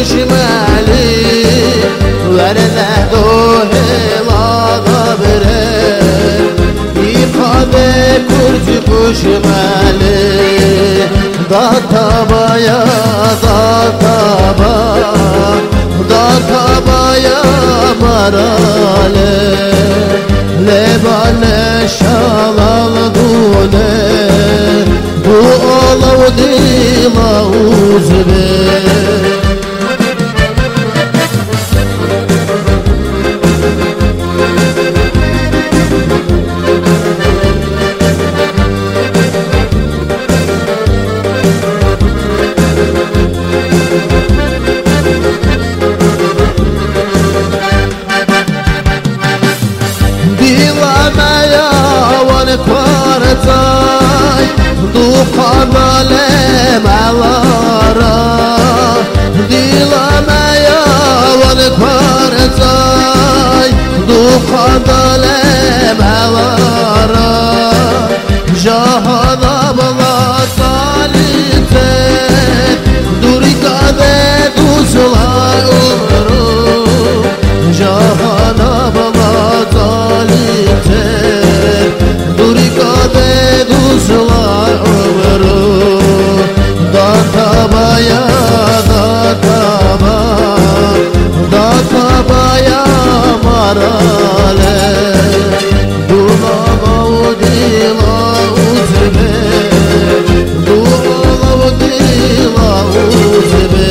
خوشمالی ورنه دوهلا بره İfade kurcu خوشمالی دا تابایا marale lebane şalal dune bu olav dila uzbe Duqanale malara dilamaya van parçay duqanale malara jahana bala salite durikade duzlar umru jahana bala salite durikade duzlar Databaya marale Dulava udila uzbe Dulava udila uzbe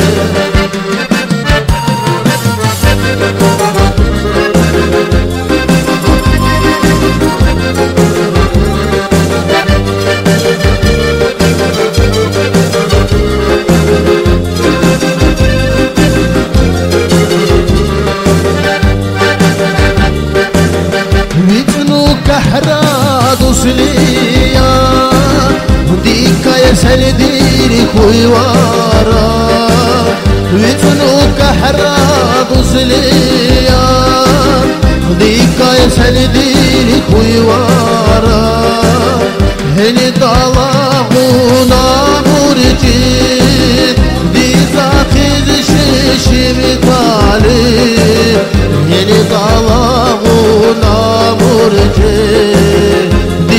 Dusliya dikaya seldir kuyvara Vitnu kahra dusliya dikaya seldir kuyvara Heni dalağuna murcid dizakiz şişim talib Heni dalağuna murcid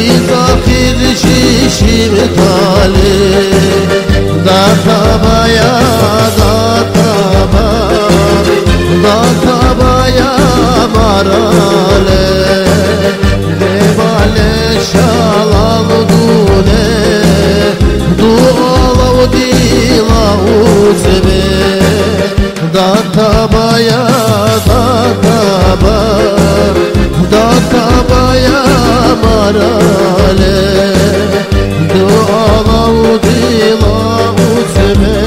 şişim talib Databaya marale Lebale şalal dune Dualav dila uzbe Databaya marale Dualav dila uzbe